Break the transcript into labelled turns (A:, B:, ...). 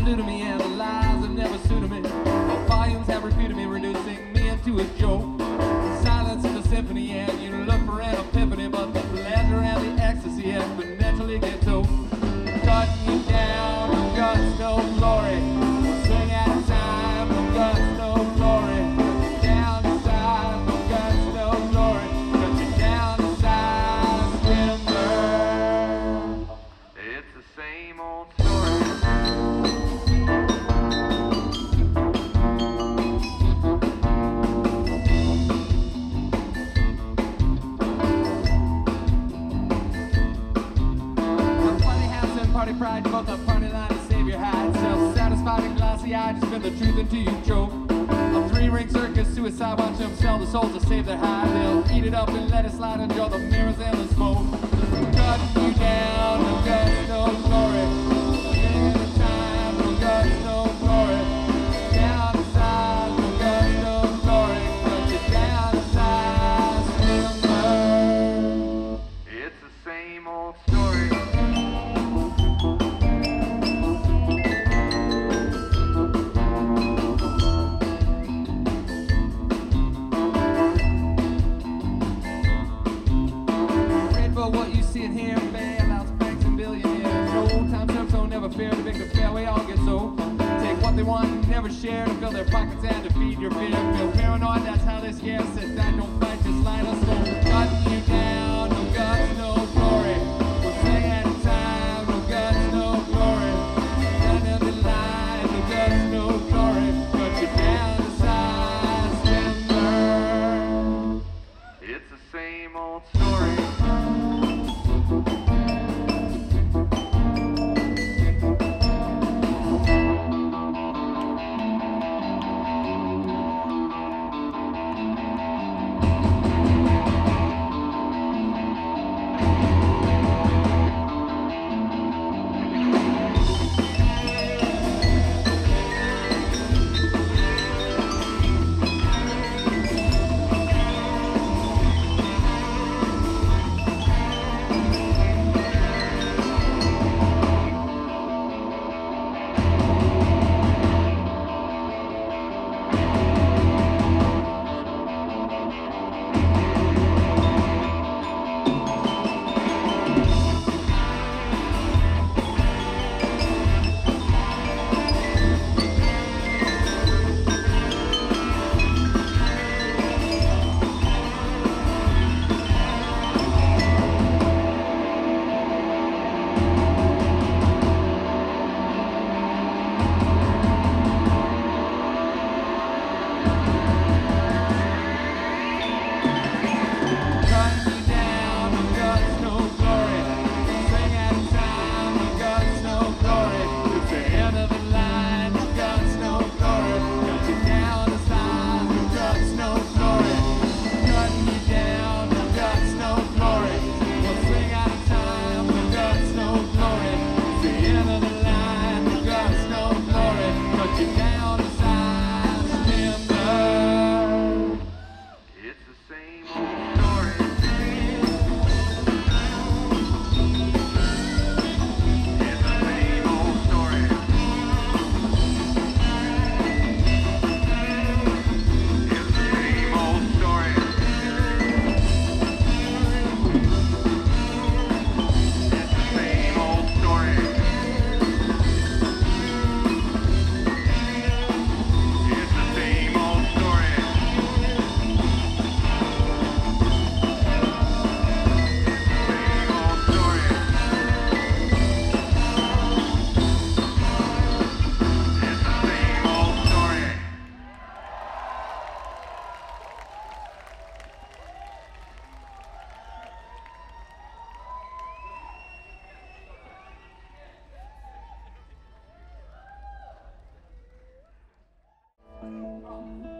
A: deluded me, and the lies have never suited me. All volumes have refuted me, reducing me into a joke. Silence is a symphony, and you look for an epiphany, but the pleasure and the ecstasy exponentially get told. Cutting you down, no guts, no glory. One swing at a time, no guts, no glory. Down to size, no guts, no glory. Cut you down to size, timber. It's the same old story. Party pride, you both a party line to save your hide. Self-satisfied and glassy-eyed, you spin the truth until you choke. A three-ring circus, suicide, watch them sell the souls to save their hide. They'll eat it up and let it slide, enjoy the mirrors and the smoke. Cutting you down, no guts, no glory. King of the time, no guts, no glory. Down to size, no guts, no glory. Cut you down to size, timber. It's the same old story. What you see in here, bailouts, banks, and billionaires. No time served, so never fear. The victim fair, we all get so. Take what they want and never share to fill their pockets and to feed your fear. Feel paranoid, that's how they scare. Sit down, don't fight, just line us slow. Cutting you down, no guts, no glory. One thing at a time, no guts, no glory. None of the line, no guts, no glory. Cut you down to size, timber. It's the same old story.
B: Thank you.